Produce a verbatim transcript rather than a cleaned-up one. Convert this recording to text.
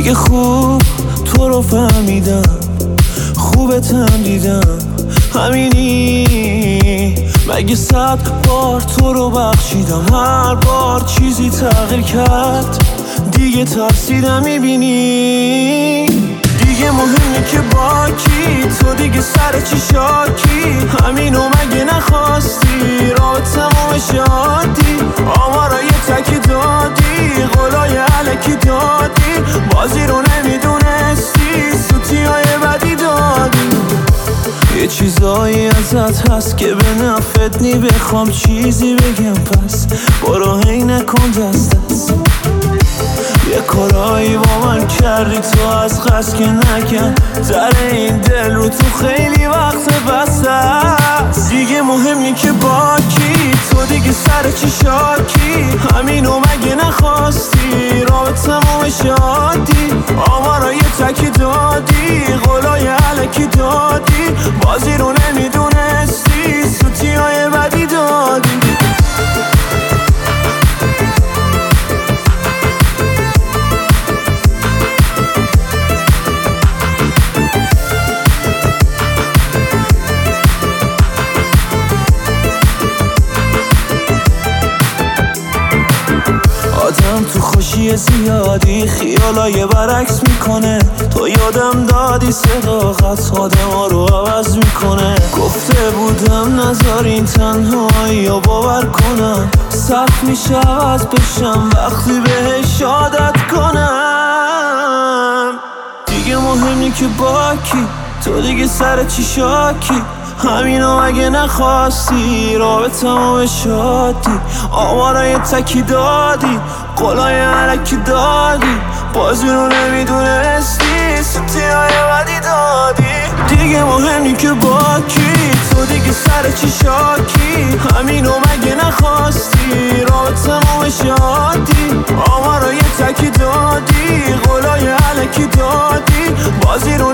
دیگه خوب تو رو فهمیدم، خوبتم دیدم، همینی. مگه صد بار تو رو بخشیدم، هر بار چیزی تغییر کرد، دیگه ترسیدم. میبینی دیگه مهمه که با کی، تو دیگه سر چی شاکی، همینو مگه نخواستی، راه تموم شادی، آمارای تکی دادی، قولای علکی دادی، بازی رو نمیدونستی، سوتی های بدی دادی. یه چیزایی ازت هست که به نفت نی، بخوام چیزی بگم پس برو هی نکن دست دست. یه کارایی با من کردی تو از قصد که نکن، در این دل رو تو خیلی وقت بسته است. دیگه مهمی که با کی، تو دیگه سر چی شاکی، همینو مگه نخواستی، راه تموم شادی، آمارای تکی دادی، قولای علکی دادی، بازی رو نمیدونستی، سوتی های بدی دادی. آدم تو خوشی زیادی خیالای برعکس میکنه، تو یادم دادی صداقت آدم ها رو عوض میکنه. گفته بودم نذار این تنهایی رو باور کنم، سخت میشه عوض بشم وقتی بهش عادت کنم. دیگه مهمی که با کی، تو دیگه سر چی شاکی، همینو مگه نخواستی، راه تمام شادی، آمارای تکی دادی، قولای علکی دادی، بازی رو نمیدونستی، سوتی های بدی دادی. دیگه مهمی که با کی، تو دیگه سر چی شاکی، همینو مگه نخواستی، راه تمام شادی، آمارای تکی دادی، قولای علکی دادی، بازی رو